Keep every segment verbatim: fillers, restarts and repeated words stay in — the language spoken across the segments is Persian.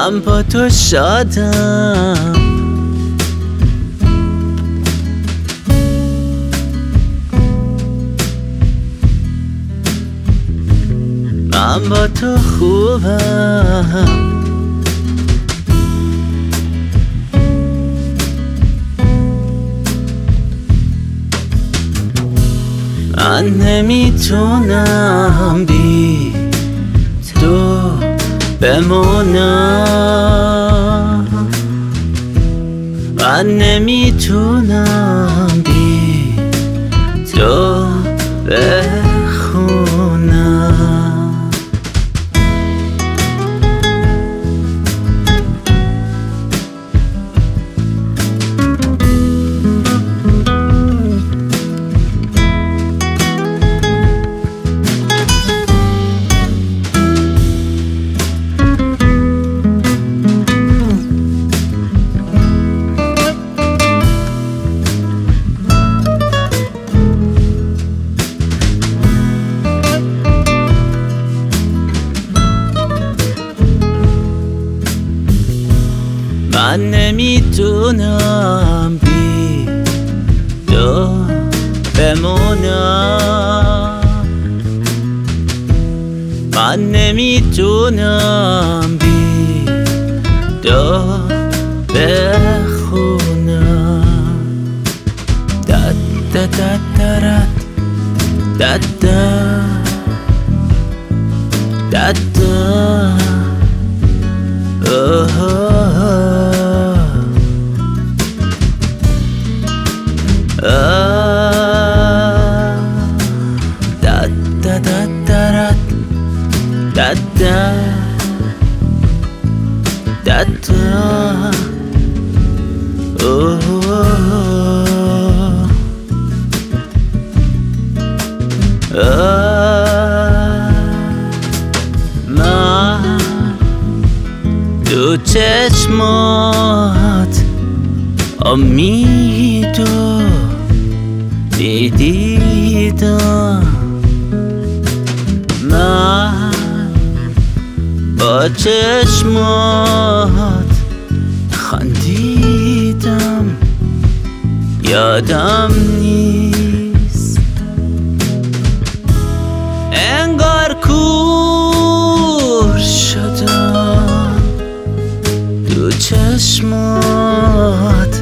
من با تو شادم، من با تو خوبم. من نمیتونم بی تو بمونم، من نمیتونم بی تو بخونم. من نمیتونم بی تو بمونم، من نمیتونم بی تو بخونم. دد دد دد دد دد Da da da da, oh, oh, من تو چشمات امیدو دیدیدم، من با چشمات خندیدم، یادم نیست انگار کور شدم تو چشمات،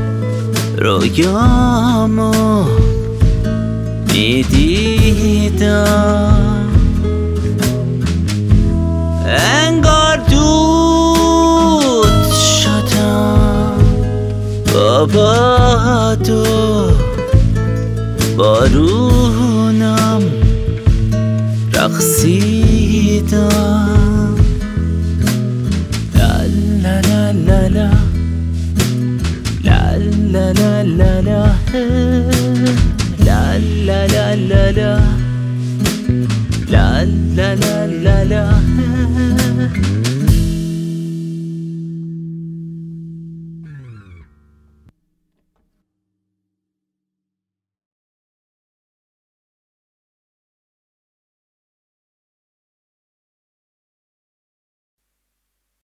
رویامو میدیدم، انگار دود شدم با باد و بارونم رقصیدم. لا لا لا لا لا لا لا لا لا لا لا لا لا لا لا لا لا لا